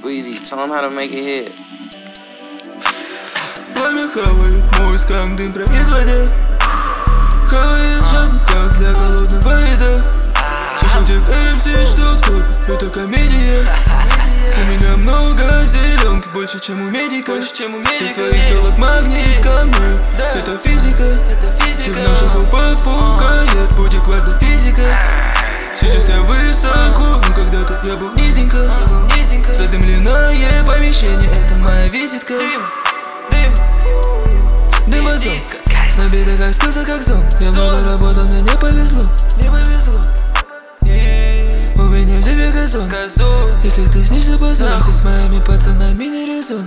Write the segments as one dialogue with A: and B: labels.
A: Squeezy, tell him how to make it hit.
B: Пламя хавает мой сканк, дым производя. Хавает жадно, как для голодного еда. Все шутят MC, что в топе, это комедия. У меня много зеленки, больше, чем у медика. Всех твоих долг магнит ко мне, это физика. Всех наших упав пугает, будет кварта физика. Сейчас я высоко, но когда-то я был низенько. Задымленное помещение, это моя визитка. Дым-озон, набито как скилса, как зон. Я много работал, мне не повезло. У меня в тебе газон. Если ты снишься позором, с моими пацанами не резон.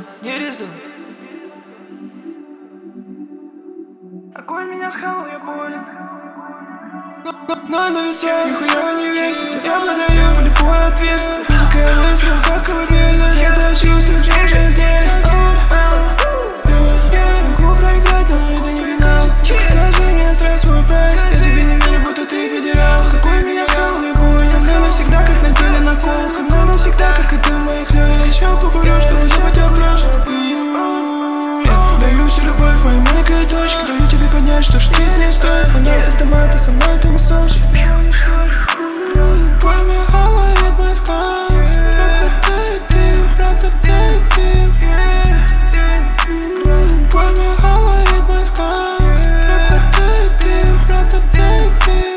C: Огонь меня схавал, я болен.
B: Но на весах нихуя не весит. Я подарю любое отверстие. Музыка я выстрел, как колыбельная. Я это чувствую, я уже в деле. Могу проиграть, но это не финал. Скажи мне сразу свой прайс. Я тебе не верю, будто ты федерал. Огонь меня схавал, я болен. Со мной навсегда, как на теле накол. Со мной навсегда, как и ты в моих людях. Я чел покурю, чтобы забыть о прошлом. Даю всю любовь в моей маленькой точке. Даю тебе понять, что жить не стоит. У нас автоматы, со мной ты не сочи. Пламя хавает мой сканк. Пропадай дым. Пламя хавает мой сканк. Пропадай дым.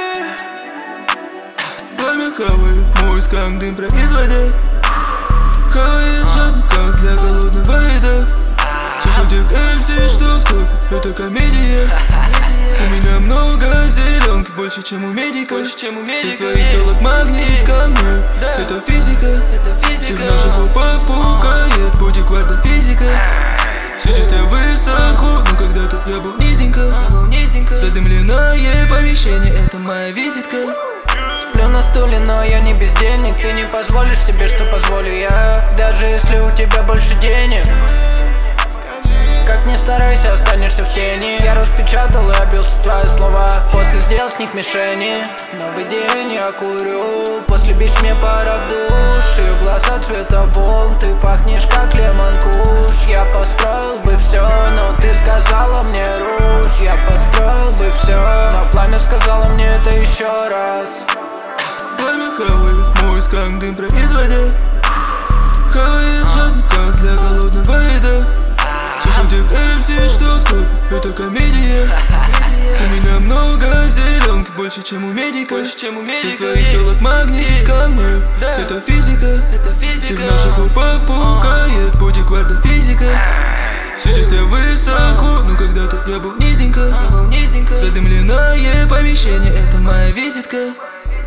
B: Пламя хавает мой сканк, дым производя. Хавает жадно, как для голодного еда. Шутик MC, что в топе, это комедия. У меня много зеленки, больше, чем у медика. Всех твоих долг магнит ко мне, это физика. Всех наших упав пугает, будет кварта физика. Сейчас я высоко, но когда-то я был низенько. Задымленное помещение, это моя визитка.
D: Сплю на стуле, но я не бездельник. Ты не позволишь себе, что позволю я. Даже если у тебя больше денег. Как ни старайся, останешься в тени. Я распечатал и обился твои слова. После сделал с них мишени. Новый день я курю. После бич мне пора в душ. Ее глаза цвета волн. Ты пахнешь как лемон куш. Я построил бы все, но ты сказала мне руш. Я построил бы все, но пламя сказала мне это еще раз.
B: Пламя хавает мой сканк, дым производя. Хавает жадно, как для голодного еда. Шутик MC, что в топе, это комедия. У меня много зеленки, больше, чем у медика. Всех твоих долг магнит ко мне, это физика. Всех наших упав пугает, будет кварта физика. Сейчас я высоко, но когда-то я был низенько. Задымленное помещение, это моя визитка.